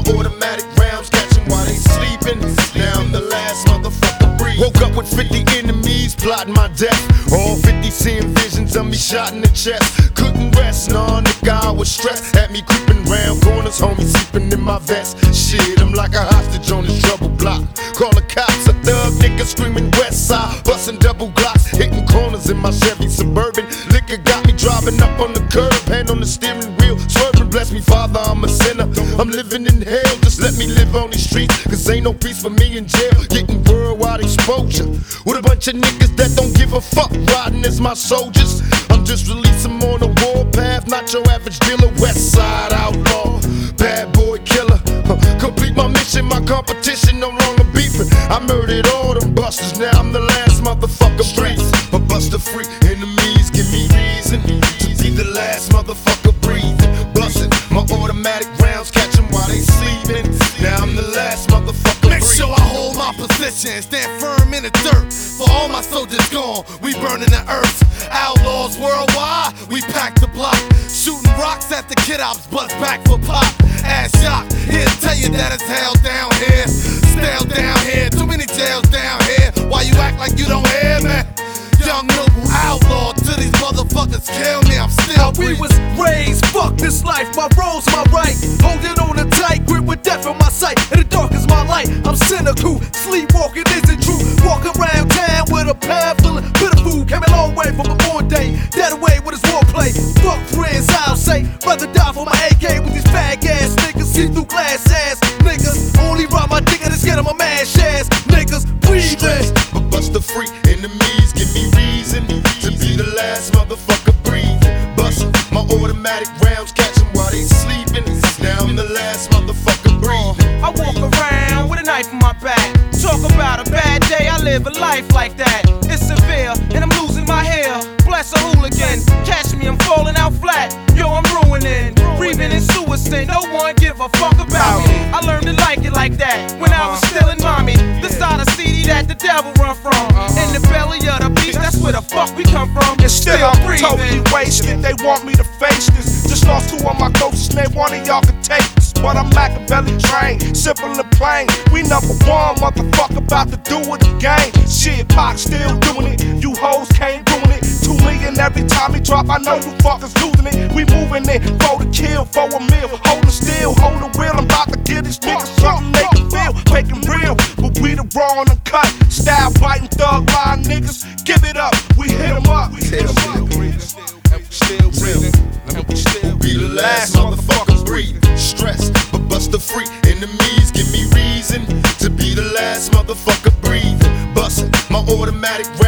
automatic rounds catching while they sleeping. Now I'm the last motherfucker breathing. Woke up with 50 enemies plotting my death. All 50 seeing visions of me shot in the chest. Couldn't rest, nah, nigga, I was stressed. Had me creeping round corners, homie sleeping in my vest. Shit, I'm like a hostage on this trouble block. Call the cops, a thug nigga screaming west side. Busting double glocks, hitting corners in my Chevy Suburban. Liquor got me driving up on the curb, hand on the steering wheel, swerving. Bless me, Father, I'm a sinner. I'm living in hell, just let me live on these streets. Cause ain't no peace for me in jail. Getting worldwide exposure with a bunch of niggas that don't give a fuck, riding as my soldiers. I'm just releasing them on the warpath, not your average dealer. West side outlaw, bad boy killer. Complete my mission, my competition no longer beefing. I murdered all them busters, now I'm the last motherfucker breathing. A buster free, enemies give me reason to be the last motherfucker breathing. Bustin' my automatic rounds, catch 'em while they sleeping. Now I'm the last motherfucker breathing. Make sure I hold my position, stand firm in the dirt. For all my soldiers gone, we burning the earth. Outlaws worldwide, we pack the block. Shooting rocks at the kid ops, bust back for pop. Ass shot, here to tell you that it's hell down here. Stale down here, too many jails down here. Why you act like you don't hear me? Young noble outlaw, till these motherfuckers kill me, I'm still We breathing. was raised, fuck this life, my role's my right. Holding on a tight grip with death in my sight. In the dark is my light, I'm cynical. Sleepwalking isn't true. Walk around town with a pan full of bitter food. Came a long way from a born day. Dead away with his warplay. Fuck friends, I'll say. Rather die for my AK with these fag ass niggas. See through glass ass niggas. Only rob my dick and get on my man ass niggas. Breathing. But buster free, enemies give me reason to be the last motherfucker breathing. Bust my automatic rounds, catch 'em while they sleeping. Now I'm the last motherfucker breathing. I walk around with a knife in my back. Talk about a bad day, I live a life like that. It's severe, and I'm losing my hair. Bless a hooligan, catch me, I'm falling out flat. Yo, I'm ruining, breathing in suicide. No one give a fuck about me. I learned to like it like that when I was still in mommy. The side of CD that the devil run from. In the belly of the beast, that's where the fuck we come from. And still I'm totally wasted. They want me to face this. Just lost 2 of my coaches, name one of y'all can take this. But I'm Machiavelli trained, simple and plain. We number one, motherfucker, about to do it again. Shit, Pac still doing it. You hoes can't ruin it. 2 million every time he drop. I know you fuckers losing it. We moving it for the kill, for a meal. Holding still, hold the wheel. I'm about to give these niggas something they can feel. Making real, but we the raw and uncut. Style biting thug line niggas. Give it up, we hit 'em up. We hit 'em up. Still breathing. Still Be the last motherfucker breathing. Stressed, but buster free, enemies give me reason to be the last motherfucker breathing. Bustin' my automatic